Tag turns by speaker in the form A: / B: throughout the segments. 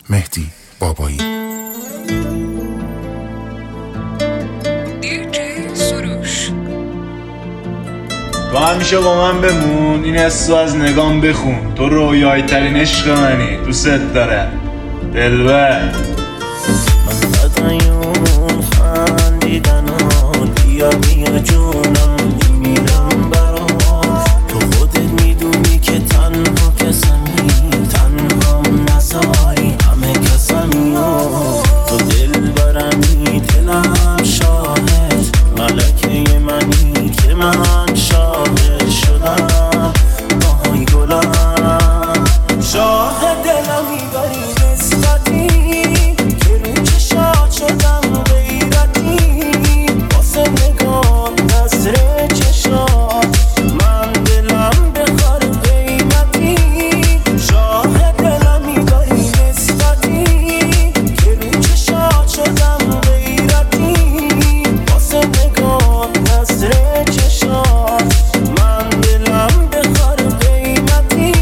A: مهدی بابایی.
B: تو همیشه با من بمون، این حسو از نگام بخون. تو رویایی ترین عشق منی، دوست دارم دلبر.
C: من بدایون خندیدنان بیا بیا جونم میمیرم برات. تو خودت میدونی که تنها کسمی، تنها نزاری همه کسمی. تو دل برمی دلم شاهد، ملکه منی که من شاهد شدم. آهای گلم شاهد دلم میبری نسبتی که رو چشات شدم غیرتی. واسه نگاه نظر چشات من دلم بخار قیمتی. شاهد دلم میبری نسبتی که رو چشات شدم غیرتی. واسه نگاه نظر چشات من دلم بخار قیمتی.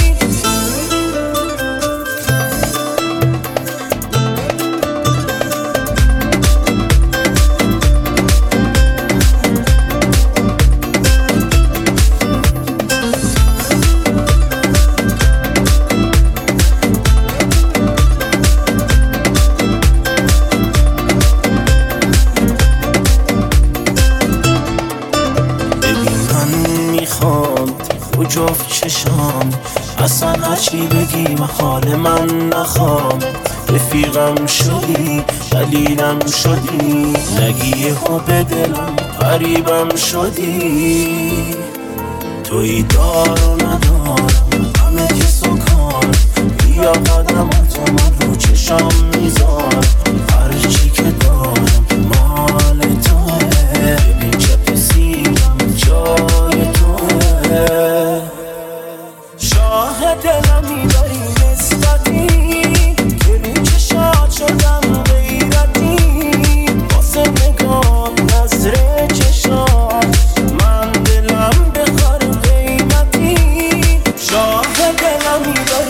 C: رو جفت چشام اصلا هرچی بگی و حال من نخوام. رفیقم شدی دلیلم شدی، نگی ها به دلم قریبم شدی. توی دار و ندارم همه کس و کار، بیا قدم تو من رو چشام میذار. هرچی که دارم مال توه، ببین چپ سیرم جای توه. شاهد دلم میبری نسبتی که رو چشات شدم غیرتی. واسه نگاه نظر چشات من دلم بخار قیمتی. شاهد دلم میبری